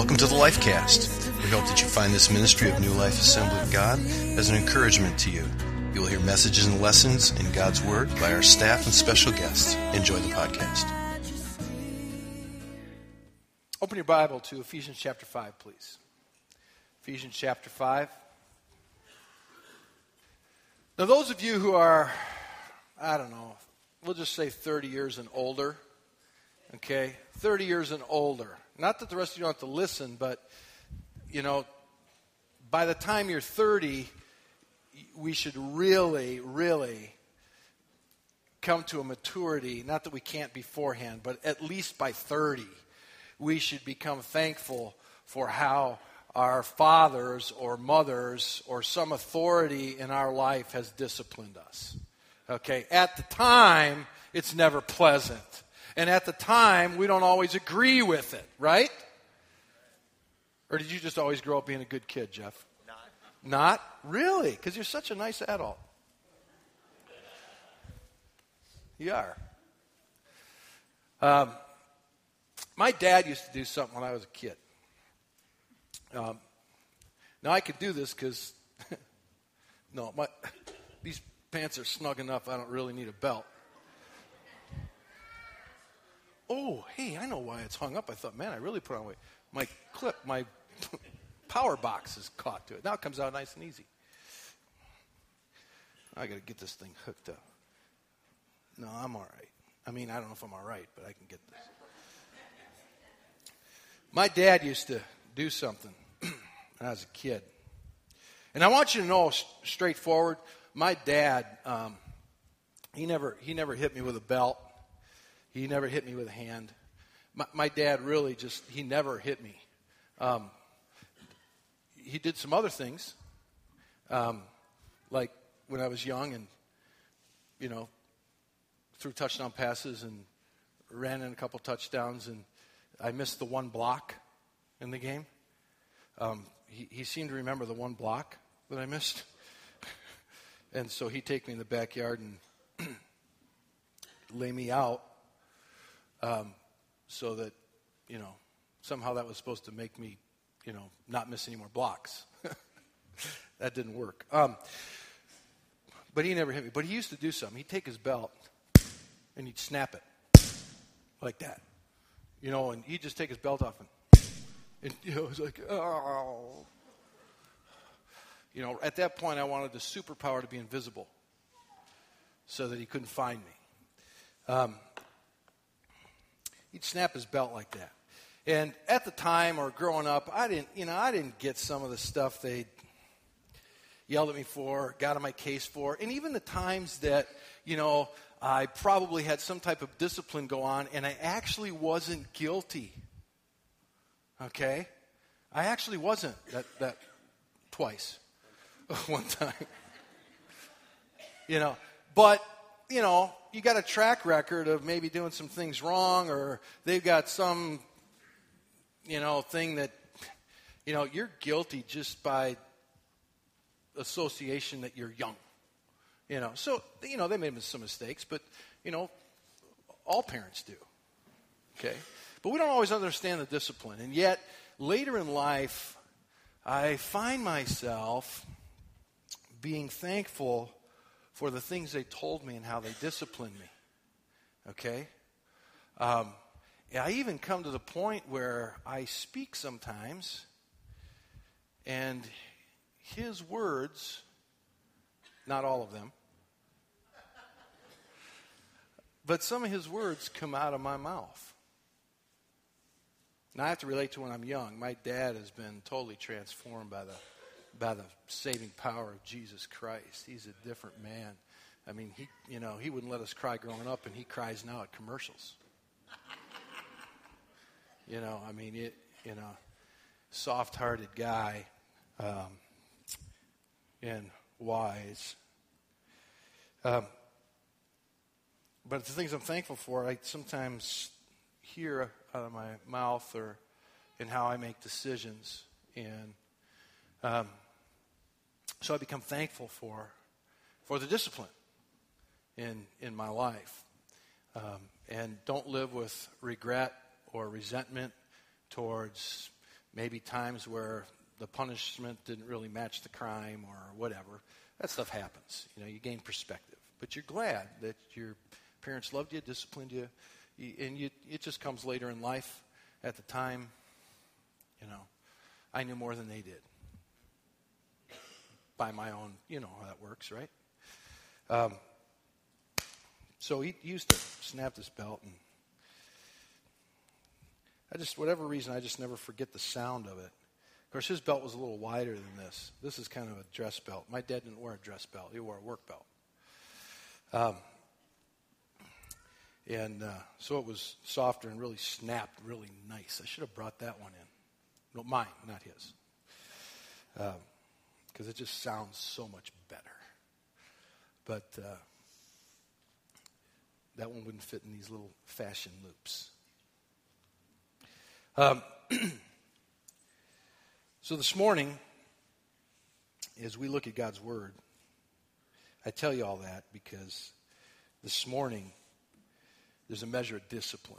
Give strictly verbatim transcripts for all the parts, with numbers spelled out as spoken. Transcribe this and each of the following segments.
Welcome to the LifeCast. We hope that you find this ministry of New Life Assembly of God as an encouragement to you. You will hear messages and lessons in God's Word by our staff and special guests. Enjoy the podcast. Open your Bible to Ephesians chapter five, please. Ephesians chapter five. Now, those of you who are, I don't know, we'll just say thirty years and older, okay? thirty years and older. Not that the rest of you don't have to listen, but, you know, by the time you're thirty, we should really, really come to a maturity, not that we can't beforehand, but at least by thirty, we should become thankful for how our fathers or mothers or some authority in our life has disciplined us. Okay, at the time, it's never pleasant. And at the time, we don't always agree with it, right? Or did you just always grow up being a good kid, Jeff? Not. Not? Really? Because you're such a nice adult. You are. Um, my dad used to do something when I was a kid. Um, now, I could do this because, no, my these pants are snug enough, I don't really need a belt. Oh, hey, I know why it's hung up. I thought, man, I really put on weight. My clip, my power box is caught to it. Now it comes out nice and easy. I got to get this thing hooked up. No, I'm all right. I mean, I don't know if I'm all right, but I can get this. My dad used to do something when I was a kid. And I want you to know straightforward, my dad, um, he never he never hit me with a belt. He never hit me with a hand. My, my dad really just, he never hit me. Um, he did some other things, um, like when I was young and, you know, threw touchdown passes and ran in a couple touchdowns, and I missed the one block in the game. Um, he, he seemed to remember the one block that I missed. And so he'd take me in the backyard and lay me out. Um, so that, you know, somehow that was supposed to make me, you know, not miss any more blocks. That didn't work. Um, but he never hit me. But he used to do something. He'd take his belt and he'd snap it like that. You know, and he'd just take his belt off and, and you know, it was like, oh. You know, at that point I wanted the superpower to be invisible so that he couldn't find me. Um He'd snap his belt like that. And at the time or growing up, I didn't, you know, I didn't get some of the stuff they yelled at me for, got on my case for. And even the times that, you know, I probably had some type of discipline go on and I actually wasn't guilty. Okay? I actually wasn't that, that twice. One time. You know, but, you know, you got a track record of maybe doing some things wrong, or they've got some, you know, thing that, you know, you're guilty just by association that you're young. You know, so, you know, they made some mistakes, but, you know, all parents do. Okay? But we don't always understand the discipline. And yet, later in life, I find myself being thankful for the things they told me and how they disciplined me. Okay? Um, I even come to the point where I speak sometimes, and his words, not all of them, but some of his words come out of my mouth. Now I have to relate to when I'm young. My dad has been totally transformed by the by the saving power of Jesus Christ. He's a different man. I mean, he, you know, he wouldn't let us cry growing up, and he cries now at commercials. You know, I mean, it, you know, soft-hearted guy, um, and wise. Um, but the things I'm thankful for, I sometimes hear out of my mouth or in how I make decisions, and um, so I become thankful for for the discipline in in my life, um, and don't live with regret or resentment towards maybe times where the punishment didn't really match the crime or whatever. That stuff happens. You know, you gain perspective. But you're glad that your parents loved you, disciplined you, you and you, it just comes later in life. At the time, you know, I knew more than they did. By my own, you know how that works, right? Um, so he used to snap this belt, and I just, whatever reason, I just never forget the sound of it. Of course, his belt was a little wider than this. This is kind of a dress belt. My dad didn't wear a dress belt. He wore a work belt. Um, and uh, so it was softer and really snapped really nice. I should have brought that one in. No, mine, not his. Because um, it just sounds so much better. But uh, that one wouldn't fit in these little fashion loops. Um, so this morning, as we look at God's Word, I tell you all that because this morning there's a measure of discipline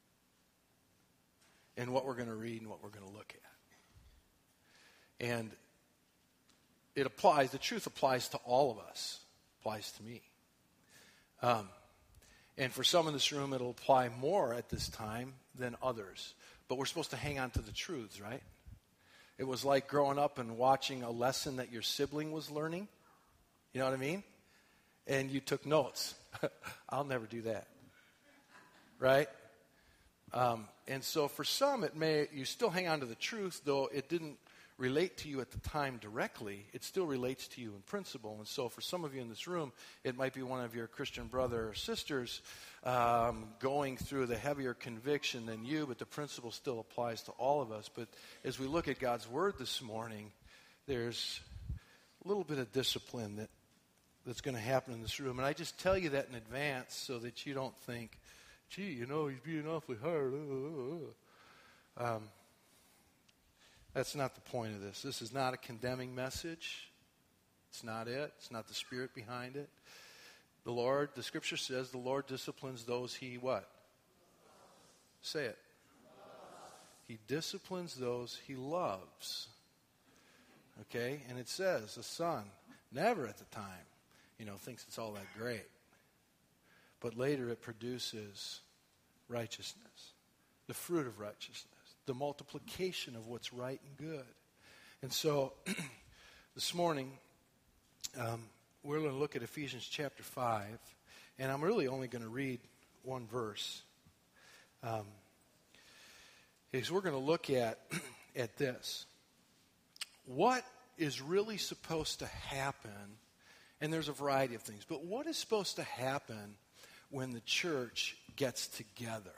in what we're going to read and what we're going to look at. And it applies, the truth applies to all of us, applies to me. Um, and for some in this room, it'll apply more at this time than others. But we're supposed to hang on to the truths, right? It was like growing up and watching a lesson that your sibling was learning. You know what I mean? And you took notes. I'll never do that. Right? Um, and so for some, it may, you still hang on to the truth, though it didn't relate to you at the time directly. It still relates to you in principle. And so for some of you in this room, it might be one of your Christian brother or sisters um, going through the heavier conviction than you, but the principle still applies to all of us. But as we look at God's Word this morning, there's a little bit of discipline that that's going to happen in this room. And I just tell you that in advance so that you don't think, gee, you know, he's being awfully hard. Um, that's not the point of this. This is not a condemning message. It's not it. It's not the spirit behind it. The Lord, the Scripture says, the Lord disciplines those he what? Say it. He disciplines those he loves. Okay? And it says, the Son, never at the time, you know, thinks it's all that great. But later it produces righteousness, the fruit of righteousness, the multiplication of what's right and good. And so this morning, um, we're going to look at Ephesians chapter five, and I'm really only going to read one verse. Um, because we're going to look at, at this. What is really supposed to happen, and there's a variety of things, but what is supposed to happen when the church gets together?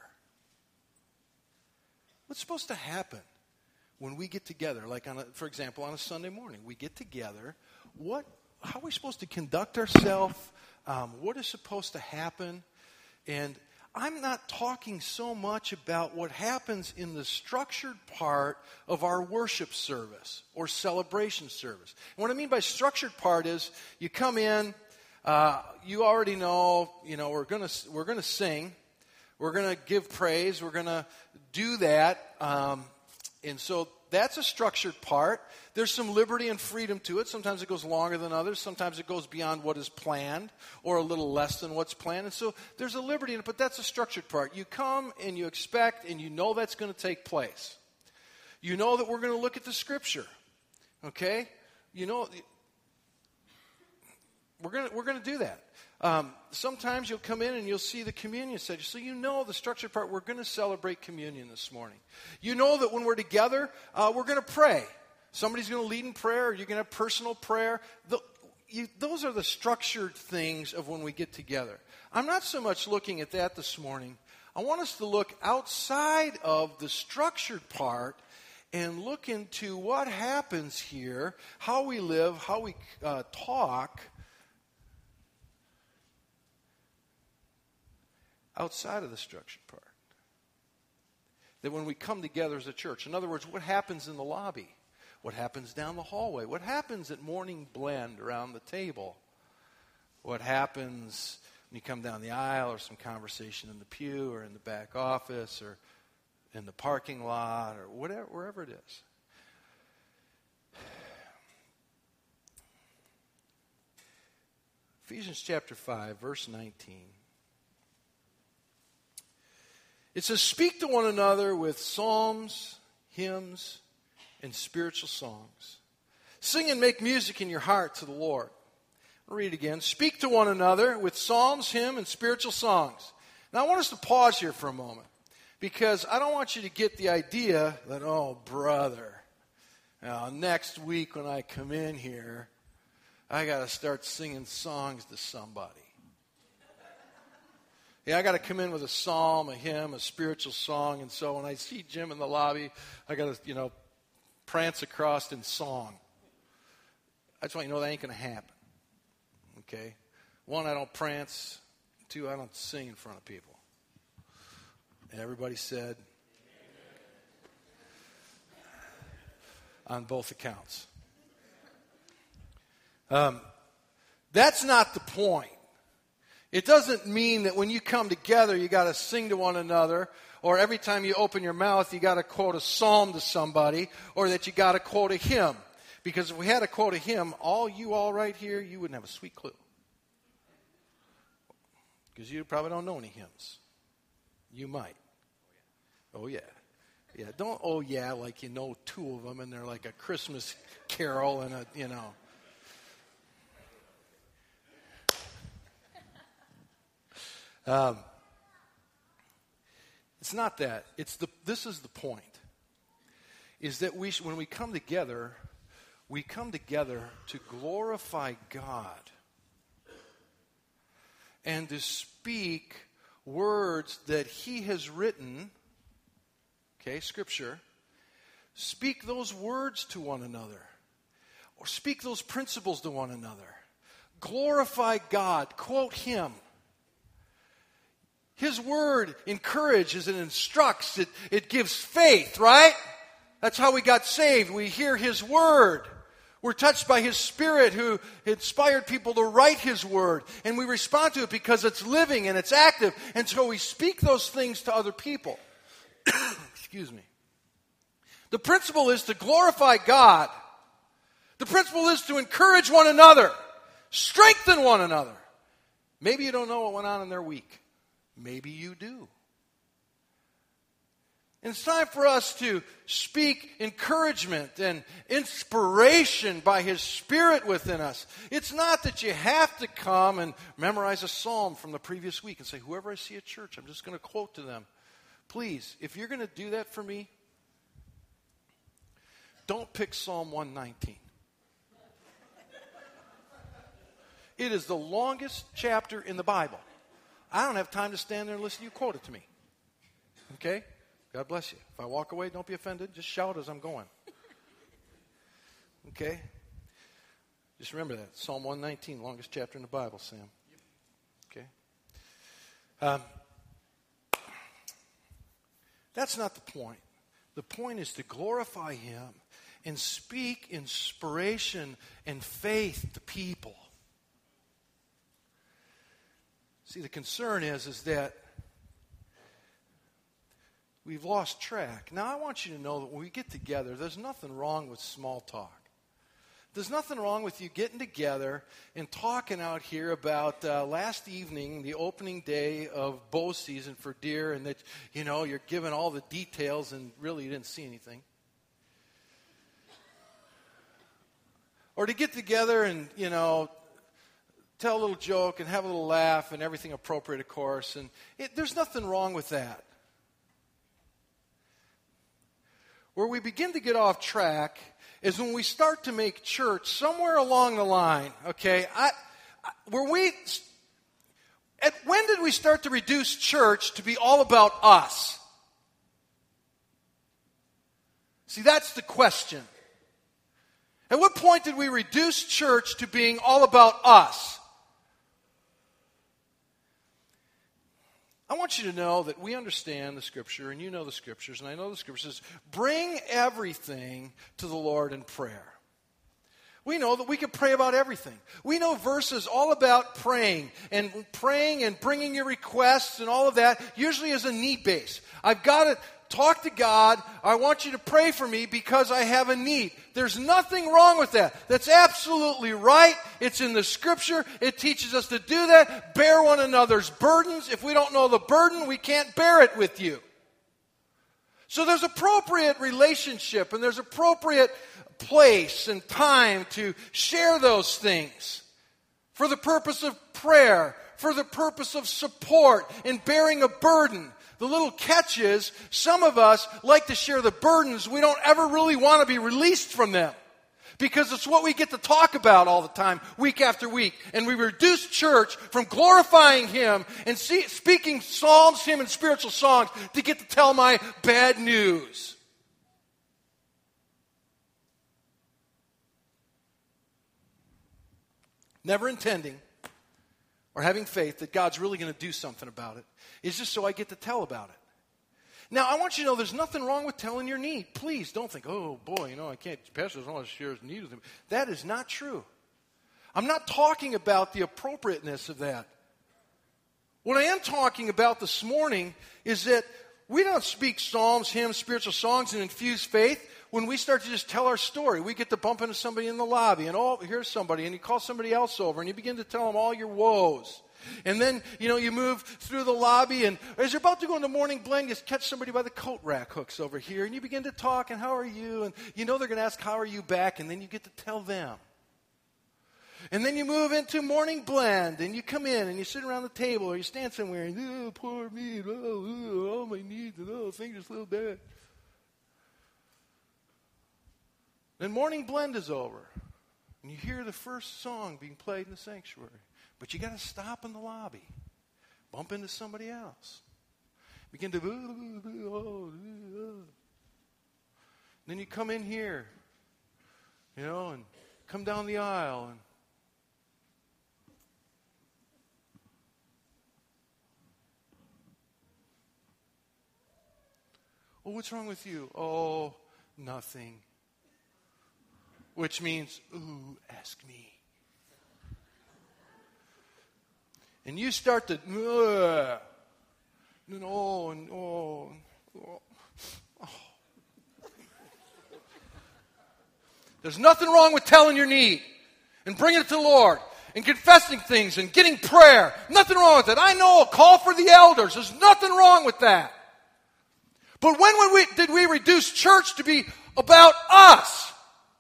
What's supposed to happen when we get together? Like, on a, for example, on a Sunday morning, we get together. What? How are we supposed to conduct ourselves? Um, what is supposed to happen? And I'm not talking so much about what happens in the structured part of our worship service or celebration service. And what I mean by structured part is you come in, uh, you already know, you know, we're gonna we're gonna sing, we're gonna give praise, we're gonna do that, um, and so that's a structured part. There's some liberty and freedom to it. Sometimes it goes longer than others. Sometimes it goes beyond what is planned or a little less than what's planned. And so there's a liberty in it, but that's a structured part. You come and you expect and you know that's going to take place. You know that we're going to look at the Scripture. Okay? You know, we're going to, we're going to do that. Um, sometimes you'll come in and you'll see the communion set. So you know the structured part, we're going to celebrate communion this morning. You know that when we're together, uh, we're going to pray. Somebody's going to lead in prayer, or you're going to have personal prayer. The, you, those are the structured things of when we get together. I'm not so much looking at that this morning. I want us to look outside of the structured part and look into what happens here, how we live, how we uh, talk, outside of the structured part. That when we come together as a church, in other words, what happens in the lobby? What happens down the hallway? What happens at morning blend around the table? What happens when you come down the aisle, or some conversation in the pew or in the back office, or in the parking lot or whatever, wherever it is. Ephesians chapter five, verse nineteen. It says, speak to one another with psalms, hymns, and spiritual songs. Sing and make music in your heart to the Lord. I'll read it again. Speak to one another with psalms, hymns, and spiritual songs. Now I want us to pause here for a moment, because I don't want you to get the idea that, oh, brother, now, next week when I come in here, I got to start singing songs to somebody. Yeah, I got to come in with a psalm, a hymn, a spiritual song, and so when I see Jim in the lobby, I got to, you know, prance across in song. I just want you to know that ain't going to happen. Okay? One, I don't prance. Two, I don't sing in front of people. And everybody said, on both accounts. Um, that's not the point. It doesn't mean that when you come together, you got to sing to one another, or every time you open your mouth, you got to quote a psalm to somebody, or that you got to quote a hymn. Because if we had to quote a hymn, all you all right here, you wouldn't have a sweet clue. Because you probably don't know any hymns. You might. Oh, yeah. Yeah, don't, oh, yeah, like you know two of them, and they're like a Christmas carol and a, you know. Um, it's not that. It's the. This is the point. Is that we, when we come together, we come together to glorify God and to speak words that He has written. Okay, Scripture. Speak those words to one another, or speak those principles to one another. Glorify God. Quote Him. His word encourages and instructs. It, it gives faith, right? That's how we got saved. We hear His word. We're touched by His Spirit who inspired people to write His word. And we respond to it because it's living and it's active. And so we speak those things to other people. Excuse me. The principle is to glorify God. The principle is to encourage one another. Strengthen one another. Maybe you don't know what went on in their week. Maybe you do. And it's time for us to speak encouragement and inspiration by His Spirit within us. It's not that you have to come and memorize a psalm from the previous week and say, whoever I see at church, I'm just going to quote to them. Please, if you're going to do that for me, don't pick Psalm one nineteen. It is the longest chapter in the Bible. I don't have time to stand there and listen to you quote it to me. Okay? God bless you. If I walk away, don't be offended. Just shout as I'm going. Okay? Just remember that. Psalm one nineteen, longest chapter in the Bible, Sam. Okay? Um, that's not the point. The point is to glorify Him and speak inspiration and faith to people. See, the concern is, is that we've lost track. Now, I want you to know that when we get together, there's nothing wrong with small talk. There's nothing wrong with you getting together and talking out here about uh, last evening, the opening day of bow season for deer, and that, you know, you're giving all the details and really you didn't see anything. Or to get together and, you know, tell a little joke and have a little laugh and everything appropriate, of course. And it, there's nothing wrong with that. Where we begin to get off track is when we start to make church somewhere along the line, okay? I, I, where we, at, when did we start to reduce church to be all about us? See, that's the question. At what point did we reduce church to being all about us? I want you to know that we understand the Scripture, and you know the Scriptures, and I know the Scriptures. Bring everything to the Lord in prayer. We know that we can pray about everything. We know verses all about praying, and praying and bringing your requests and all of that usually is a need base. I've got to talk to God. I want you to pray for me because I have a need. There's nothing wrong with that. That's absolutely right. It's in the Scripture. It teaches us to do that. Bear one another's burdens. If we don't know the burden, we can't bear it with you. So there's appropriate relationship and there's appropriate place and time to share those things for the purpose of prayer, for the purpose of support and bearing a burden. The little catch is some of us like to share the burdens. We don't ever really want to be released from them because it's what we get to talk about all the time, week after week. And we reduce church from glorifying Him and see, speaking psalms, hymn, and spiritual songs to get to tell my bad news. Never intending or having faith that God's really going to do something about it. It's just so I get to tell about it. Now, I want you to know there's nothing wrong with telling your need. Please don't think, oh, boy, you know, I can't, Pastor doesn't want to share his need with him. That is not true. I'm not talking about the appropriateness of that. What I am talking about this morning is that we don't speak psalms, hymns, spiritual songs, and infuse faith when we start to just tell our story. We get to bump into somebody in the lobby, and oh, here's somebody, and you call somebody else over, and you begin to tell them all your woes. And then, you know, you move through the lobby, and as you're about to go into morning blend, you catch somebody by the coat rack hooks over here, and you begin to talk, and how are you? And you know they're going to ask, how are you back? And then you get to tell them. And then you move into morning blend, and you come in, and you sit around the table, or you stand somewhere, and, oh, poor me, oh, oh, all my needs, and oh, things are so bad. Then morning blend is over, and you hear the first song being played in the sanctuary. But you got to stop in the lobby, bump into somebody else, begin to, oh, oh, oh. Then you come in here, you know, and come down the aisle, and oh, what's wrong with you? Oh, nothing. Which means, ooh, ask me. And you start to, uh, and oh, and oh, oh, oh. There's nothing wrong with telling your need and bringing it to the Lord and confessing things and getting prayer. Nothing wrong with it. I know, a call for the elders. There's nothing wrong with that. But when we, did we reduce church to be about us?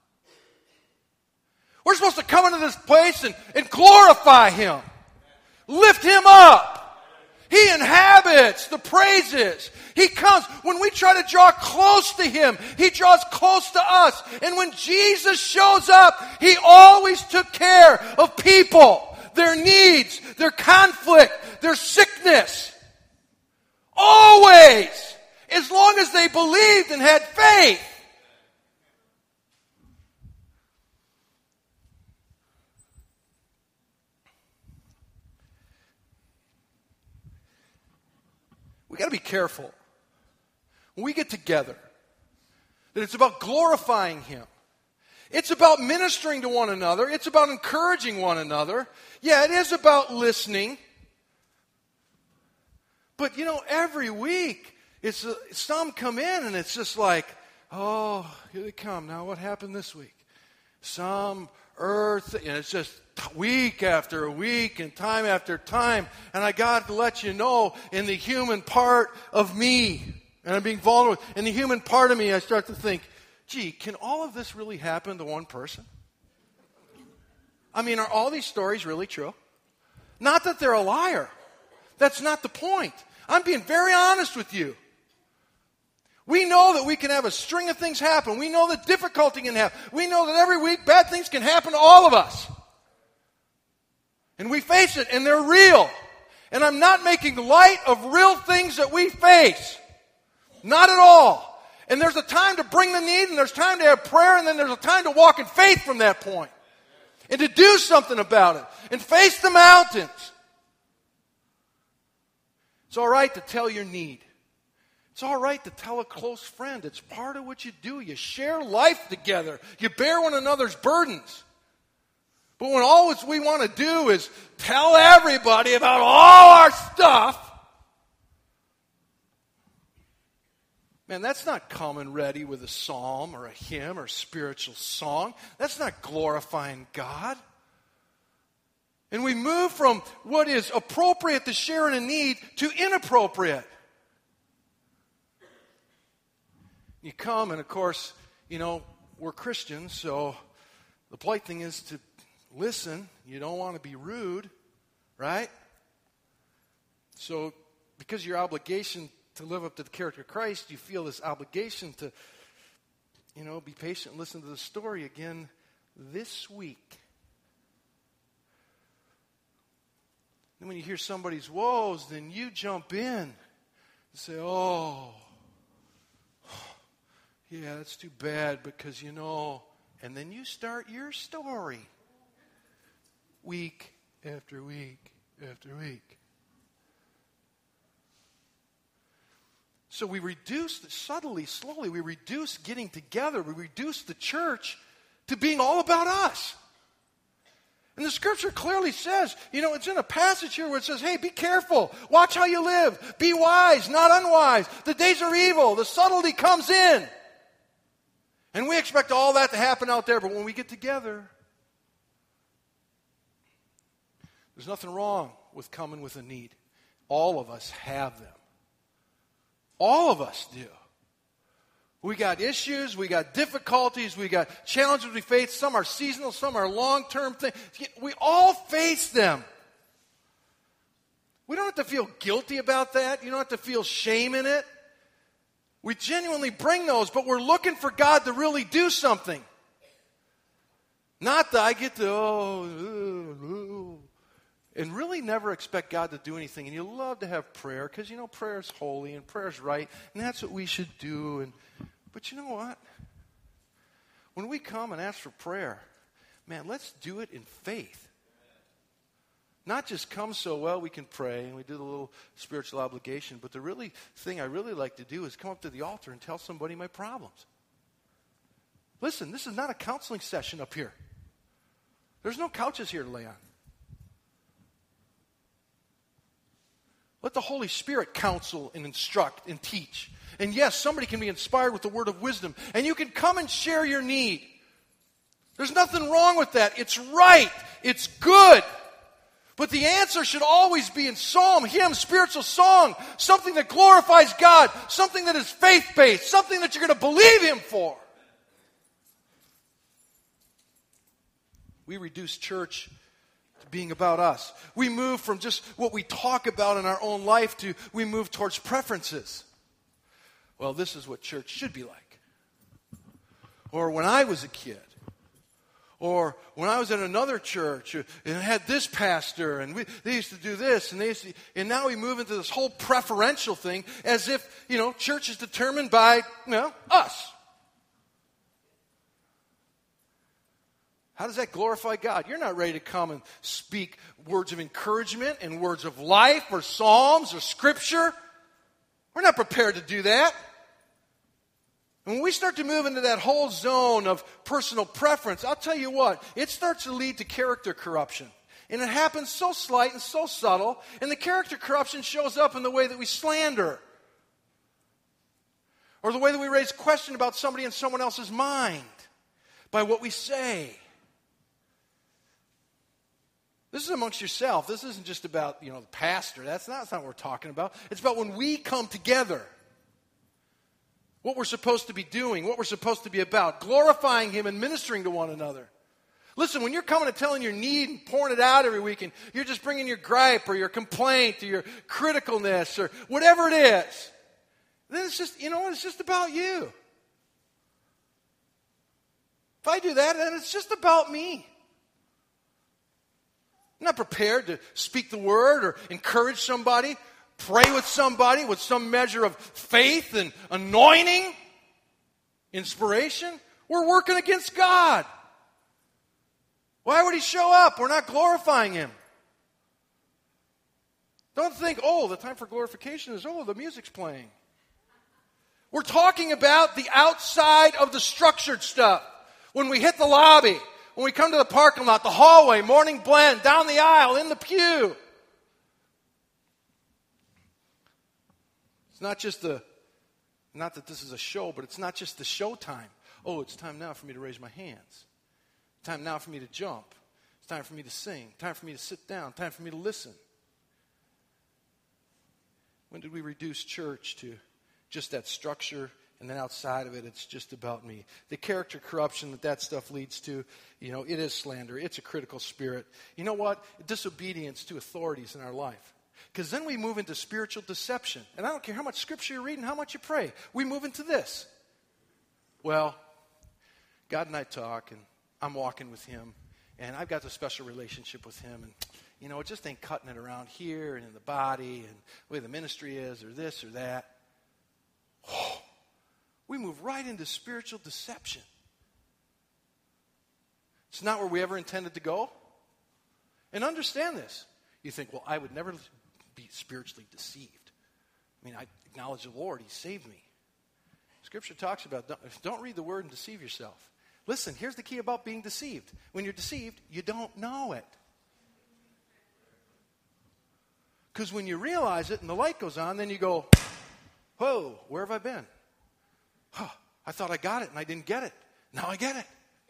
We're supposed to come into this place and, and glorify Him. Lift Him up. He inhabits the praises. He comes. When we try to draw close to Him, He draws close to us. And when Jesus shows up, He always took care of people, their needs, their conflict, their sickness. Always. As long as they believed and had faith. We got to be careful when we get together that it's about glorifying Him. It's about ministering to one another. It's about encouraging one another. Yeah, it is about listening. But, you know, every week, it's uh, some come in and it's just like, oh, here they come. Now what happened this week? Some earth, and it's just week after week and time after time. And I got to let you know, in the human part of me, and I'm being vulnerable, in the human part of me, I start to think, gee, can all of this really happen to one person? I mean, are all these stories really true? Not that they're a liar. That's not the point. I'm being very honest with you. We know that we can have a string of things happen. We know that difficulty can happen. We know that every week bad things can happen to all of us. And we face it, and they're real. And I'm not making light of real things that we face. Not at all. And there's a time to bring the need, and there's time to have prayer, and then there's a time to walk in faith from that point. And to do something about it. And face the mountains. It's all right to tell your need. It's all right to tell a close friend. It's part of what you do. You share life together. You bear one another's burdens. But when all we want to do is tell everybody about all our stuff, Man, that's not coming ready with a psalm or a hymn or a spiritual song. That's not glorifying God. And we move from what is appropriate to share in a need to inappropriate. You come, and of course, you know, we're Christians, so the polite thing is to listen. You don't want to be rude, right? So, because your obligation to live up to the character of Christ, you feel this obligation to, you know, be patient and listen to the story again this week. And when you hear somebody's woes, then you jump in and say, oh, yeah, that's too bad because, you know, and then you start your story week after week after week. So we reduce, subtly, slowly, we reduce getting together, we reduce the church to being all about us. And the scripture clearly says, you know, it's in a passage here where it says, hey, be careful, watch how you live, be wise, not unwise. The days are evil, the subtlety comes in. And we expect all that to happen out there, but when we get together, there's nothing wrong with coming with a need. All of us have them. All of us do. We got issues, we got difficulties, we got challenges we face. Some are seasonal, some are long-term things. We all face them. We don't have to feel guilty about that. You don't have to feel shame in it. We genuinely bring those, but we're looking for God to really do something. Not that I get to, oh, oh, oh, and really never expect God to do anything. And you love to have prayer because, you know, prayer is holy and prayer is right, and that's what we should do. And But you know what? When we come and ask for prayer, man, let's do it in faith. Not just come so well we can pray and we do the little spiritual obligation, but the really thing I really like to do is come up to the altar and tell somebody my problems. Listen, this is not a counseling session up here. There's no couches here to lay on. Let the Holy Spirit counsel and instruct and teach. And yes, somebody can be inspired with the word of wisdom. And you can come and share your need. There's nothing wrong with that. It's right. It's good. But the answer should always be in psalm, hymn, spiritual song. Something that glorifies God. Something that is faith-based. Something that you're going to believe Him for. We reduce church to being about us. We move from just what we talk about in our own life to we move towards preferences. Well, this is what church should be like. Or when I was a kid. Or when I was at another church and I had this pastor and we, they used to do this and they used to, and now we move into this whole preferential thing as if, you know, church is determined by, you know, us. How does that glorify God? You're not ready to come and speak words of encouragement and words of life or psalms or scripture. We're not prepared to do that. And when we start to move into that whole zone of personal preference, I'll tell you what, it starts to lead to character corruption. And it happens so slight and so subtle, and the character corruption shows up in the way that we slander. Or the way that we raise question about somebody in someone else's mind by what we say. This is amongst yourself. This isn't just about, you know, the pastor. That's not, that's not what we're talking about. It's about when we come together. What we're supposed to be doing, what we're supposed to be about, glorifying Him and ministering to one another. Listen, when you're coming and telling your need and pouring it out every week and you're just bringing your gripe or your complaint or your criticalness or whatever it is, then it's just, you know, it's just about you. If I do that, then it's just about me. I'm not prepared to speak the word or encourage somebody. Pray with somebody with some measure of faith and anointing, inspiration. We're working against God. Why would He show up? We're not glorifying Him. Don't think, oh, the time for glorification is, oh, the music's playing. We're talking about the outside of the structured stuff. When we hit the lobby, when we come to the parking lot, the hallway, morning blend, down the aisle, in the pew. It's not just the Not that this is a show, but it's not just the show time. Oh, it's time now for me to raise my hands. Time now for me to jump. It's time for me to sing. Time for me to sit down. Time for me to listen. When did we reduce church to just that structure, and then outside of it, it's just about me? The character corruption that that stuff leads to, you know, it is slander. It's a critical spirit. You know what? Disobedience to authorities in our life. Because then we move into spiritual deception. And I don't care how much scripture you read and how much you pray. We move into this. Well, God and I talk, and I'm walking with him, and I've got a special relationship with him, and you know, it just ain't cutting it around here and in the body and the way the ministry is or this or that. Oh, we move right into spiritual deception. It's not where we ever intended to go. And understand this. You think, well, I would never be spiritually deceived. I mean, I acknowledge the Lord. He saved me. Scripture talks about, don't, don't read the word and deceive yourself. Listen, here's the key about being deceived. When you're deceived, you don't know it. Because when you realize it and the light goes on, then you go, whoa, where have I been? Huh, I thought I got it and I didn't get it. Now I get it.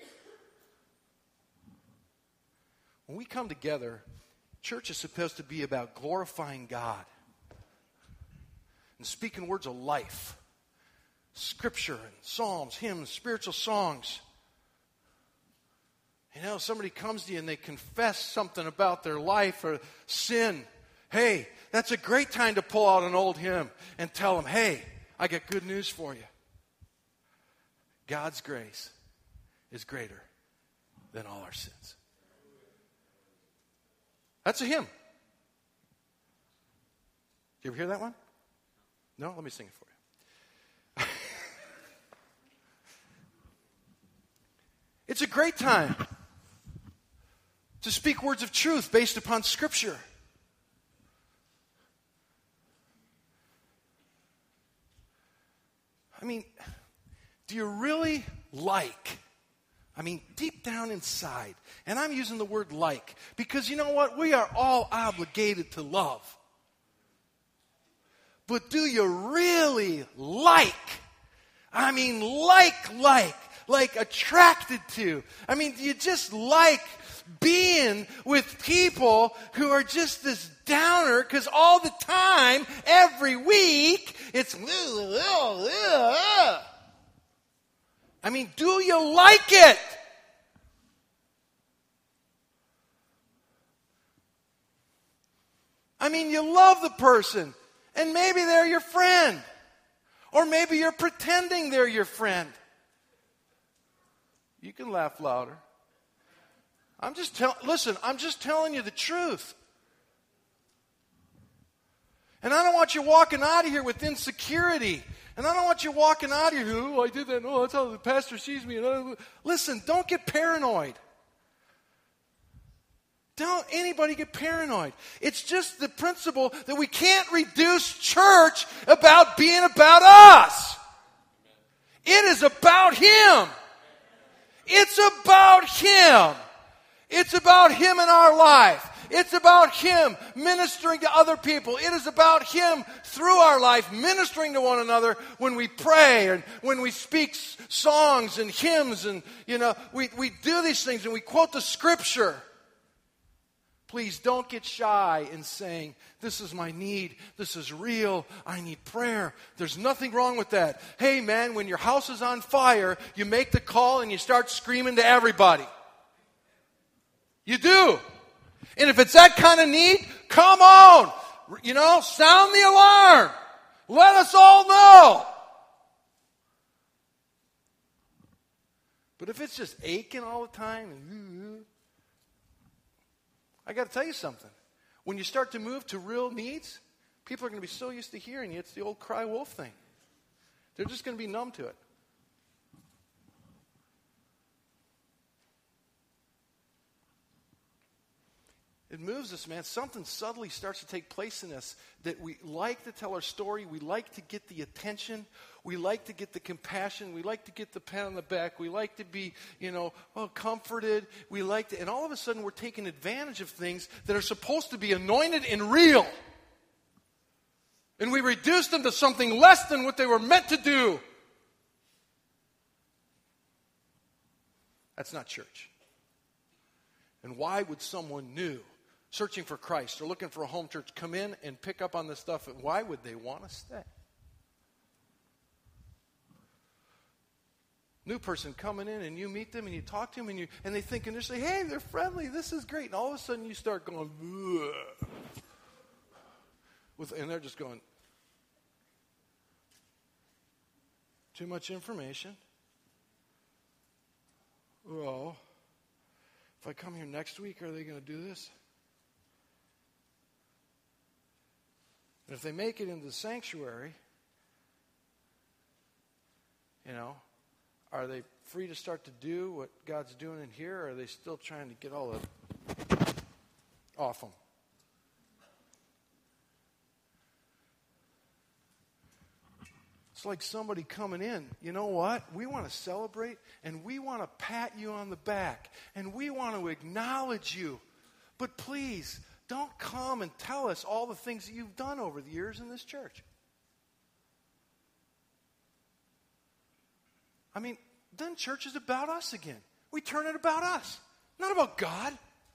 When we come together, church is supposed to be about glorifying God and speaking words of life. Scripture and psalms, hymns, spiritual songs. You know, somebody comes to you and they confess something about their life or sin. Hey, that's a great time to pull out an old hymn and tell them, hey, I got good news for you. God's grace is greater than all our sins. That's a hymn. Did you ever hear that one? No? Let me sing it for you. It's a great time to speak words of truth based upon Scripture. I mean, do you really like, I mean, deep down inside, and I'm using the word like, because you know what? We are all obligated to love. But do you really like? I mean, like, like, like attracted to. I mean, do you just like being with people who are just this downer? Because all the time, every week, it's... I mean, do you like it? I mean, you love the person, and maybe they're your friend. Or maybe you're pretending they're your friend. You can laugh louder. I'm just tell listen, I'm just telling you the truth. And I don't want you walking out of here with insecurity. And I don't want you walking out of here, oh, I did that. Oh, that's how the pastor sees me. Listen, don't get paranoid. Don't anybody get paranoid. It's just the principle that we can't reduce church about being about us. It is about Him. It's about Him. It's about Him in our life. It's about Him ministering to other people. It is about Him through our life ministering to one another when we pray and when we speak songs and hymns and, you know, we, we do these things and we quote the Scripture. Please don't get shy in saying, this is my need. This is real. I need prayer. There's nothing wrong with that. Hey, man, when your house is on fire, you make the call and you start screaming to everybody. You do. And if it's that kind of need, come on. You know, sound the alarm. Let us all know. But if it's just aching all the time, and I got to tell you something. When you start to move to real needs, people are going to be so used to hearing you. It's the old cry wolf thing. They're just going to be numb to it. It moves us, man. Something subtly starts to take place in us that we like to tell our story. We like to get the attention. We like to get the compassion. We like to get the pat on the back. We like to be, you know, oh, comforted. We like to, and all of a sudden we're taking advantage of things that are supposed to be anointed and real. And we reduce them to something less than what they were meant to do. That's not church. And why would someone new, searching for Christ or looking for a home church, come in and pick up on this stuff? And why would they want to stay? New person coming in and you meet them and you talk to them and you and they think initially, hey, they're friendly, this is great. And all of a sudden you start going, ugh. With, and they're just going, too much information. Well, if I come here next week, are they going to do this? And if they make it into the sanctuary, you know, are they free to start to do what God's doing in here, or are they still trying to get all the off them? It's like somebody coming in, you know what? We want to celebrate, and we want to pat you on the back, and we want to acknowledge you. But please, don't come and tell us all the things that you've done over the years in this church. I mean, then church is about us again. We turn it about us, not about God.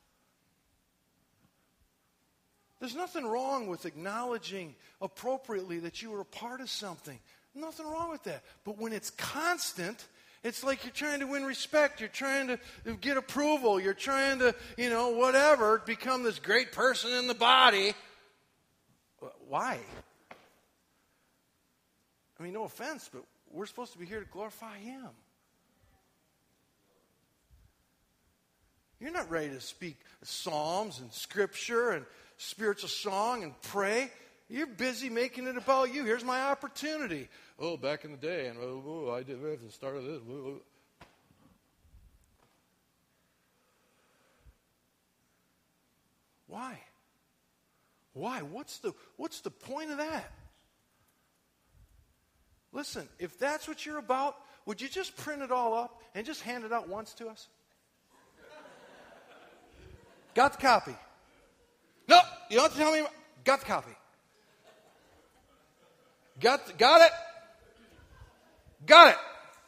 There's nothing wrong with acknowledging appropriately that you were a part of something. Nothing wrong with that. But when it's constant, it's like you're trying to win respect. You're trying to get approval. You're trying to, you know, whatever, become this great person in the body. Why? I mean, no offense, but we're supposed to be here to glorify Him. You're not ready to speak psalms and scripture and spiritual song and pray. You're busy making it about you. Here's my opportunity. Oh, back in the day, and oh, oh I did this and started this. Oh, oh. Why? Why? What's the what's the point of that? Listen, if that's what you're about, would you just print it all up and just hand it out once to us? Got the copy? No, you don't have to tell me. Got the copy. Got the, got it? Got it.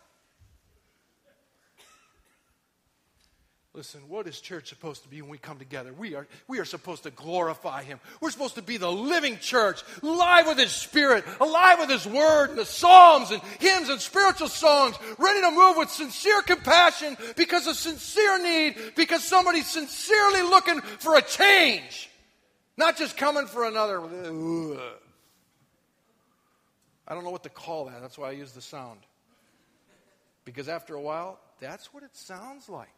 Listen, what is church supposed to be when we come together? We are, we are supposed to glorify Him. We're supposed to be the living church, alive with His Spirit, alive with His Word, and the psalms and hymns and spiritual songs, ready to move with sincere compassion because of sincere need, because somebody's sincerely looking for a change, not just coming for another. Ugh. I don't know what to call that. That's why I use the sound. Because after a while, that's what it sounds like.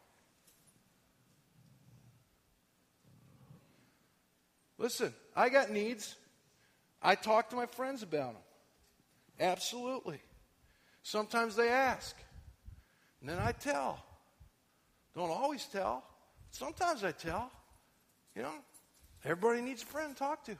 Listen, I got needs. I talk to my friends about them. Absolutely. Sometimes they ask. And then I tell. Don't always tell. Sometimes I tell. You know, everybody needs a friend to talk to.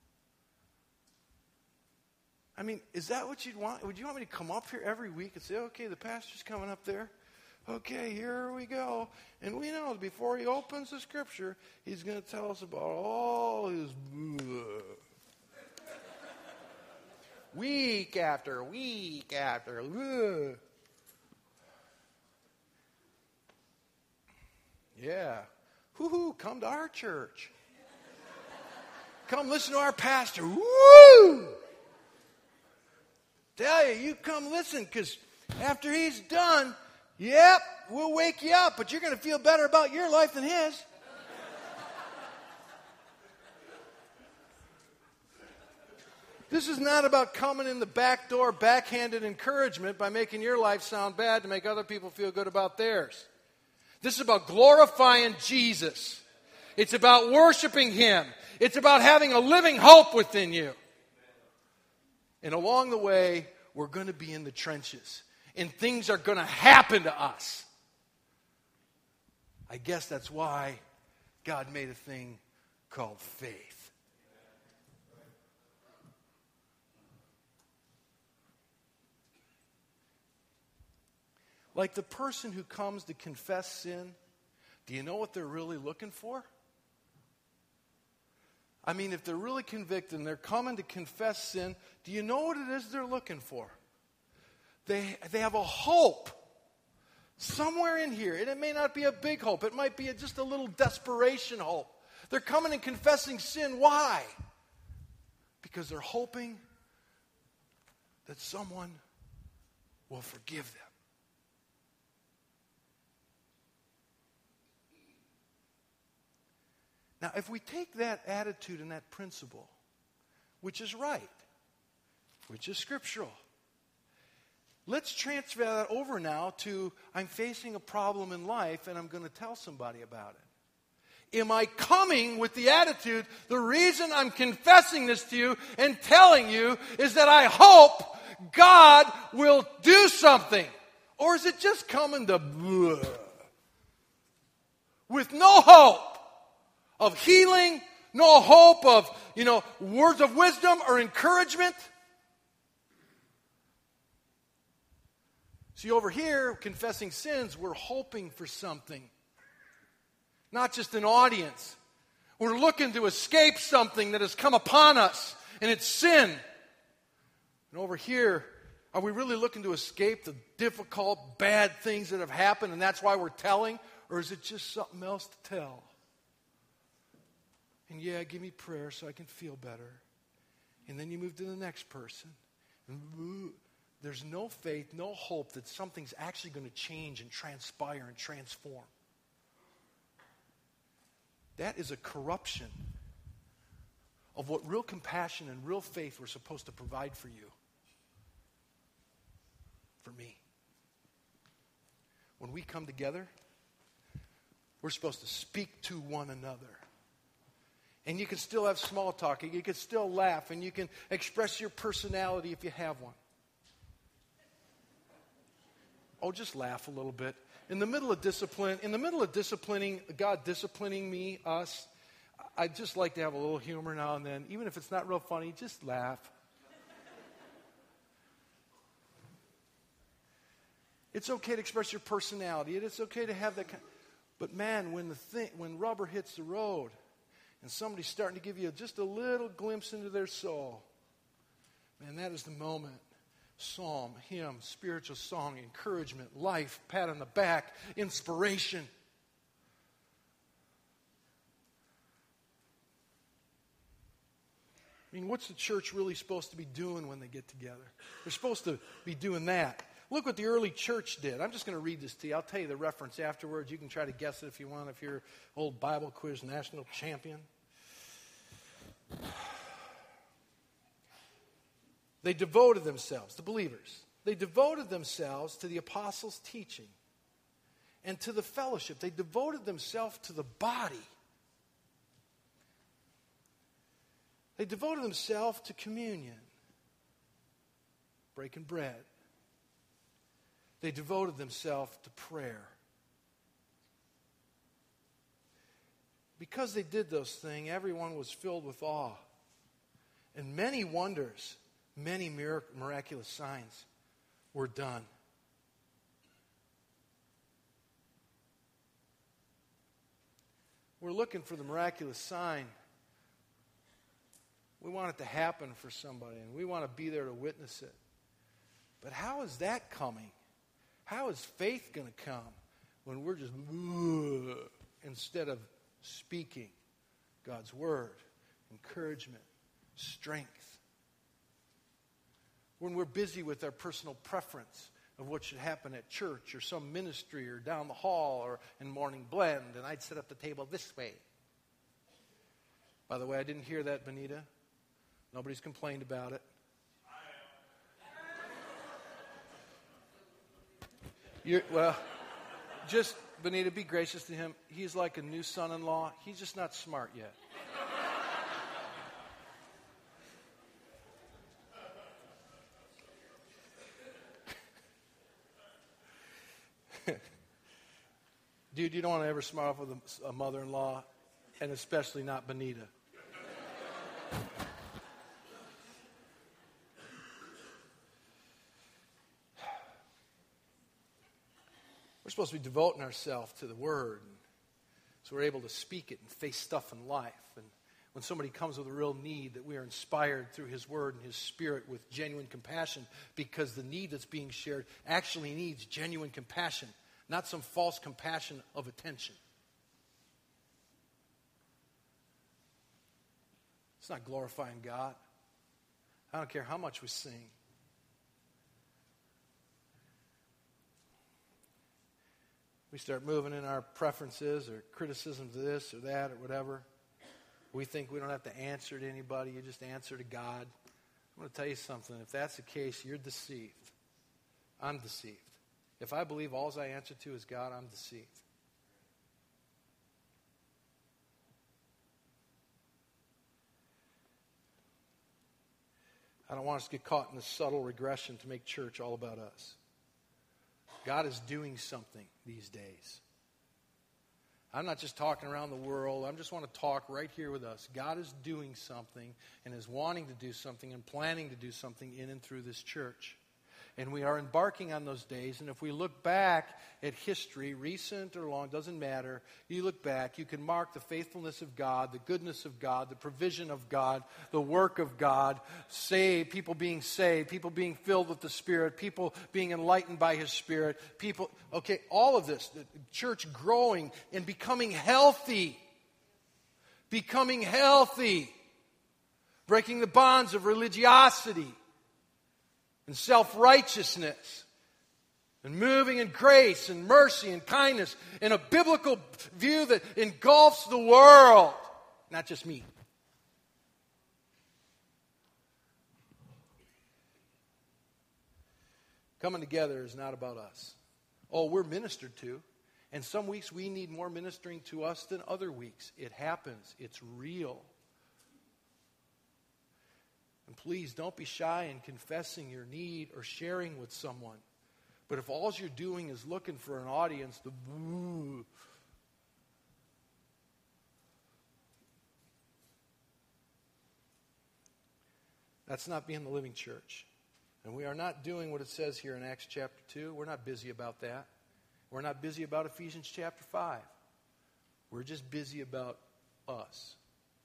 I mean, is that what you'd want? Would you want me to come up here every week and say, okay, the pastor's coming up there. Okay, here we go. And we know before he opens the scripture, he's going to tell us about all his week after week after. Ugh. Yeah. Hoo-hoo, come to our church. Come listen to our pastor. Woo! Tell you, you come listen, because after he's done, yep, we'll wake you up, but you're going to feel better about your life than his. This is not about coming in the back door, backhanded encouragement by making your life sound bad to make other people feel good about theirs. This is about glorifying Jesus. It's about worshiping Him. It's about having a living hope within you. And along the way, we're going to be in the trenches. And things are going to happen to us. I guess that's why God made a thing called faith. Like the person who comes to confess sin, do you know what they're really looking for? I mean, if they're really convicted and they're coming to confess sin, do you know what it is they're looking for? They, they have a hope somewhere in here. And it may not be a big hope. It might be a, just a little desperation hope. They're coming and confessing sin. Why? Because they're hoping that someone will forgive them. Now, if we take that attitude and that principle, which is right, which is scriptural, let's transfer that over now to I'm facing a problem in life and I'm going to tell somebody about it. Am I coming with the attitude, the reason I'm confessing this to you and telling you is that I hope God will do something? Or is it just coming to bleh, with no hope of healing, no hope of, you know, words of wisdom or encouragement? See, over here, confessing sins, we're hoping for something. Not just an audience. We're looking to escape something that has come upon us, and it's sin. And over here, are we really looking to escape the difficult, bad things that have happened, and that's why we're telling? Or is it just something else to tell? And yeah, give me prayer so I can feel better. And then you move to the next person. And ooh, there's no faith, no hope that something's actually going to change and transpire and transform. That is a corruption of what real compassion and real faith were supposed to provide for you. For me. When we come together, we're supposed to speak to one another. And you can still have small talk, and you can still laugh, and you can express your personality if you have one. Oh, just laugh a little bit. In the middle of discipline, in the middle of disciplining, God disciplining me, us, I'd just like to have a little humor now and then. Even if it's not real funny, just laugh. It's okay to express your personality. It's okay to have that kind. But man, when the thing, when rubber hits the road, and somebody's starting to give you just a little glimpse into their soul, man, that is the moment. Psalm, hymn, spiritual song, encouragement, life, pat on the back, inspiration. I mean, what's the church really supposed to be doing when they get together? They're supposed to be doing that. Look what the early church did. I'm just going to read this to you. I'll tell you the reference afterwards. You can try to guess it if you want, if you're old Bible quiz national champion. They devoted themselves, the believers, they devoted themselves to the apostles' teaching and to the fellowship. They devoted themselves to the body. They devoted themselves to communion, breaking bread. They devoted themselves to prayer. Because they did those things, everyone was filled with awe. And many wonders, many mirac- miraculous signs were done. We're looking for the miraculous sign. We want it to happen for somebody, and we want to be there to witness it. But how is that coming? How is faith going to come when we're just instead of speaking God's word, encouragement, strength? When we're busy with our personal preference of what should happen at church or some ministry or down the hall or in Morning Blend, and I'd set up the table this way. By the way, I didn't hear that, Benita. Nobody's complained about it. You're, well, just, Benita, be gracious to him. He's like a new son-in-law. He's just not smart yet. Dude, you don't want to ever smart off with a, a mother-in-law, and especially not Benita. We're supposed to be devoting ourselves to the Word, and so we're able to speak it and face stuff in life. And when somebody comes with a real need, that we are inspired through His Word and His Spirit with genuine compassion, because the need that's being shared actually needs genuine compassion, not some false compassion of attention. It's not glorifying God. I don't care how much we sing. We start moving in our preferences or criticisms of this or that or whatever. We think we don't have to answer to anybody. You just answer to God. I'm going to tell you something. If that's the case, you're deceived. I'm deceived. If I believe all I answer to is God, I'm deceived. I don't want us to get caught in this subtle regression to make church all about us. God is doing something these days. I'm not just talking around the world. I just want to talk right here with us. God is doing something and is wanting to do something and planning to do something in and through this church. And we are embarking on those days. And if we look back at history, recent or long, doesn't matter. You look back, you can mark the faithfulness of God, the goodness of God, the provision of God, the work of God, saved, people being saved, people being filled with the Spirit, people being enlightened by His Spirit, people, okay, all of this, the church growing and becoming healthy. Becoming healthy. Breaking the bonds of religiosity and self-righteousness, and moving in grace and mercy and kindness in a biblical view that engulfs the world, not just me. Coming together is not about us. Oh, we're ministered to, and some weeks we need more ministering to us than other weeks. It happens. It's real. And please don't be shy in confessing your need or sharing with someone. But if all you're doing is looking for an audience to boo, that's not being the living church. And we are not doing what it says here in Acts chapter two. We're not busy about that. We're not busy about Ephesians chapter five. We're just busy about us.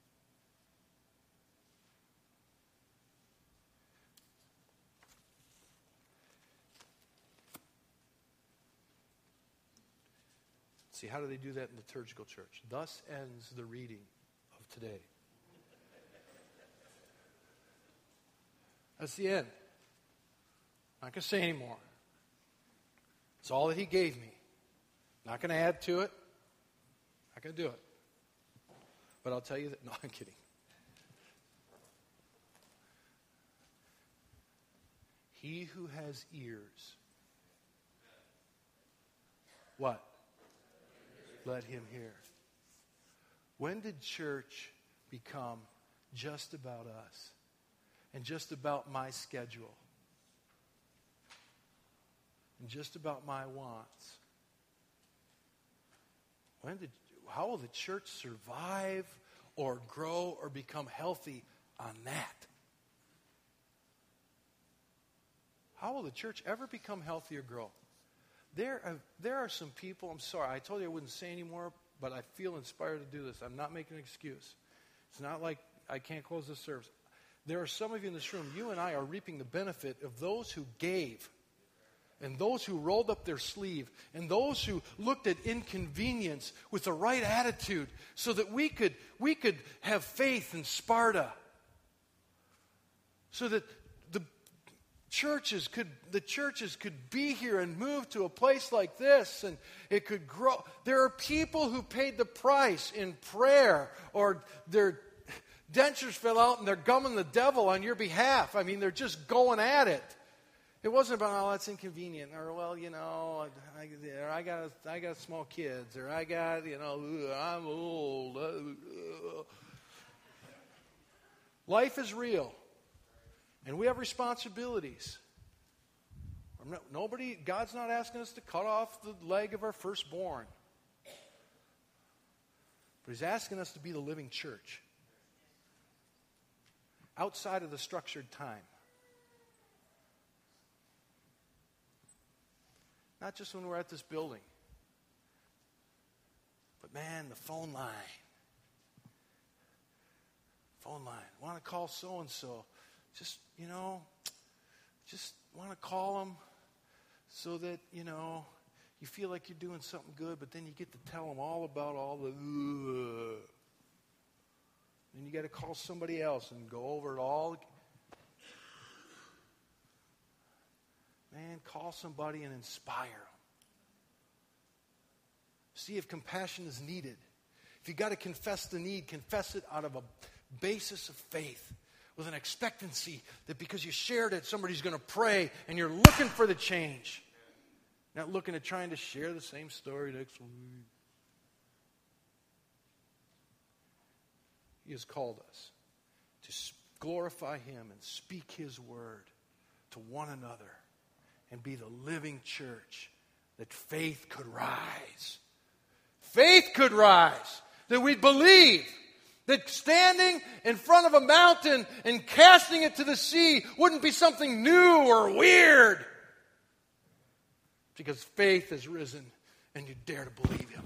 See, how do they do that in the liturgical church? Thus ends the reading of today. That's the end. I'm not going to say anymore. It's all that He gave me. Not going to add to it. Not going to do it. But I'll tell you that, no, I'm kidding. He who has ears, what? Let him hear. When did church become just about us and just about my schedule and just about my wants? When did, how will the church survive or grow or become healthy on that? How will the church ever become healthy or grow? There are, there are some people, I'm sorry, I told you I wouldn't say anymore, but I feel inspired to do this. I'm not making an excuse. It's not like I can't close this service. There are some of you in this room, you and I are reaping the benefit of those who gave, and those who rolled up their sleeve, and those who looked at inconvenience with the right attitude so that we could, we could have faith in Sparta. So that Churches could, the churches could be here and move to a place like this, and it could grow. There are people who paid the price in prayer, or their dentures fell out and they're gumming the devil on your behalf. I mean, they're just going at it. It wasn't about, oh, that's inconvenient, or, well, you know, I, I, I got I got small kids, or I got, you know, I'm old. Life is real. And we have responsibilities. Not, nobody, God's not asking us to cut off the leg of our firstborn. But He's asking us to be the living church. Outside of the structured time. Not just when we're at this building. But man, the phone line. phone line. Want to call so-and-so. Just, you know, just want to call them so that, you know, you feel like you're doing something good, but then you get to tell them all about all the, ugh. Then you got to call somebody else and go over it all. Man, call somebody and inspire them. See if compassion is needed. If you got to confess the need, confess it out of a basis of faith, with an expectancy that because you shared it, somebody's going to pray, and you're looking for the change. Not looking at trying to share the same story next week. He has called us to glorify Him and speak His word to one another and be the living church that faith could rise. Faith could rise. That we'd believe that standing in front of a mountain and casting it to the sea wouldn't be something new or weird. Because faith has risen and you dare to believe Him.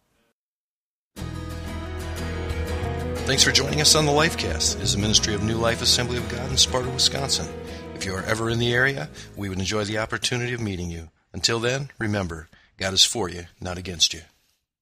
Thanks for joining us on the Lifecast. It is a ministry of New Life Assembly of God in Sparta, Wisconsin. If you are ever in the area, we would enjoy the opportunity of meeting you. Until then, remember, God is for you, not against you.